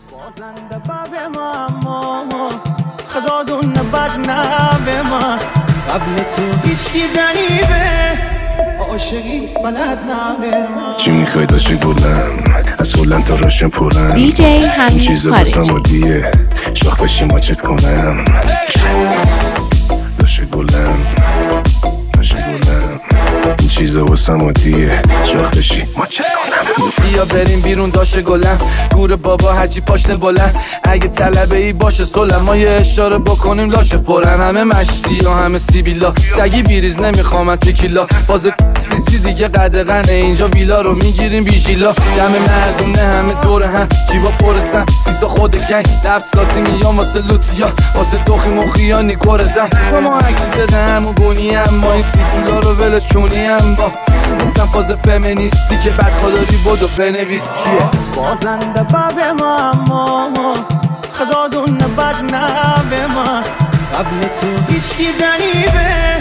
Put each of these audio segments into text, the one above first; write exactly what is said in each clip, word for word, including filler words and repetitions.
بازنده باب ما خدا دون بد نبه ما قبل تو هیچ دیدنی به عاشقی بلد نبه ما. چی میخوای داشتی بلم از هلند تا راشن پرم دی جی همین چیزا بسم عادیه شاخ بشی ماچت کنم داشتی بلم داشتی بلم این چیزا بسم عادیه شاخ بشی ماچت کنم. بیا بریم بیرون داشه گلم گور بابا هرچی پاشنه بلند اگه طلبه ای باشه سلم ما یه اشاره بکنیم لاشه فورن همه مشتی و همه سیبیلا سگی بیریز نمیخوام تکیلا باز سیسی دیگه قدغنه اینجا ویلا رو میگیریم بیشیلا جمع مردونه همه دور هم جیبا پرسن سیسا خود گنگ دفسلاتی میام واسه لوتیا واسه دوخی مخیا نیکورزم شما عکس بده همون گونی هم ما این سیسولا رو ولش چونی هم با نیستم فاز فمینیستی که بد خداری بود و بنویس کیه بازنده باب ما خدا دون بد نبه ما قبل تو هیچ دیدنی به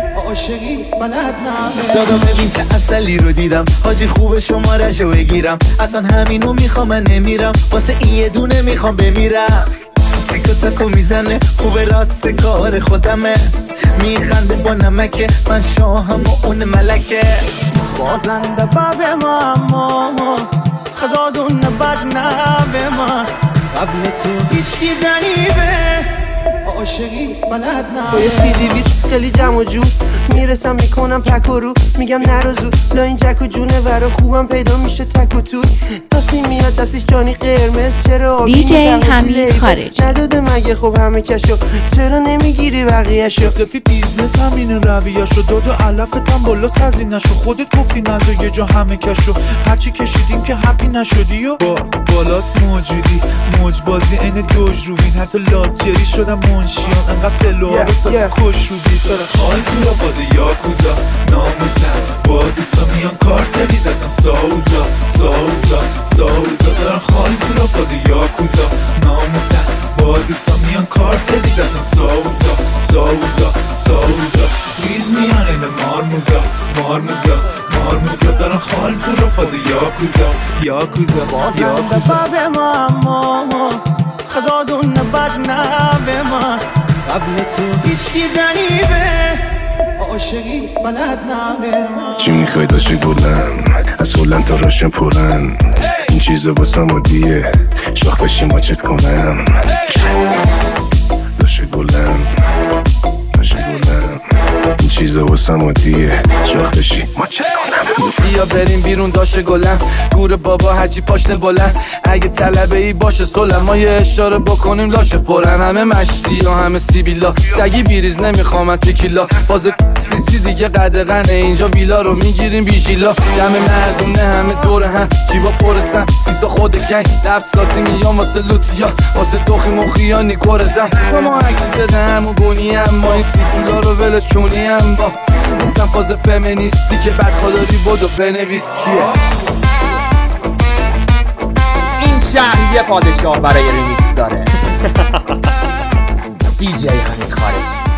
عاشقی بلد نبه. دادا ببین چه اصلی رو دیدم حاجی خوبه شمارشو بگیرم اصلا همینو میخوام من نمیرم واسه این یه دونه میخوام بمیرم تیکو تاکو میزنه خوبه راست کار خودمه میخنده با نمکه من شاهم و اون ملکه بازنده باب ما خدا دون بد نبه ما قبل تو هیچ دیدنی به عاشقی بلد نبه. با یه سی دیویست خیلی جمع و جو میرسم میکنم پک و رو میگم نرازو لا این جک و جونه ورا خوبم پیدا میشه تک و توی تاسی میاد دستش جانی قرمز چرا آبی دی جی همین خارج نداده مگه خب همه کشو چرا نمیگیری بقیهشو سفی بیزنس همینه رویهشو دادو علفتم بالا سزی نشو خودت گفتی نزا یه جا همه کشو هرچی کشیدیم که هپی نشدی و باز بالاست موجودی موج بازی این دوج روین حتی لاجری شدم منشیان انقدر فلوها رو تازه کش شدی خواهی تو را بازی یاکوزا ناموزم با دوستا میان کارتلی دستم ساوزا ساوزا ساوزا دارم خواهی تو را بازی یاکوزا ناموزم با دوستا میان کارتلی دستم ساوزا ساوزا ساوزا ریز میان این مارموزا مارموزا مارموزا دارم خواهی تو را بازی یاکوزا یاکوزا بازنده باب ما خدا دون بد نبه ما قبل تو هیچ دیدنی به عاشقی بلد نبه ما. چی میخوای داشتی بلم از هلند تا راشن پرم این چیزا بسم عادیه شاخ بشی ماچت کنم داشتی بلم داشتی بلم این چیزا بسم عادیه شاخ بشی ماچت کنم. بیا بریم بیرون داشه گلم گور بابا هرچی پاشنه بلند اگه طلبه ای باشه سلم ما یه اشاره بکنیم لاشه فورن همه مشتی و همه سیبیلا سگی بیریز نمیخوام تکیلا باز سیسی دیگه قدغنه اینجا ویلا رو میگیریم بیشیلا جمع مردونه همه دور هم جیبا پرسن سیسا خود گنگ دفسلاتی میام واسه لوتیا واسه دوخی مخیا نیکورزم شما عکس بده همون گونی هم ما این سیسولا رو ولش چونی هم با نیستم فاز فمینیستی که بد خداری بود و بنویس کیه. این شهر یه پادشاه برای ریمیکس داره دی جی حمید خارج.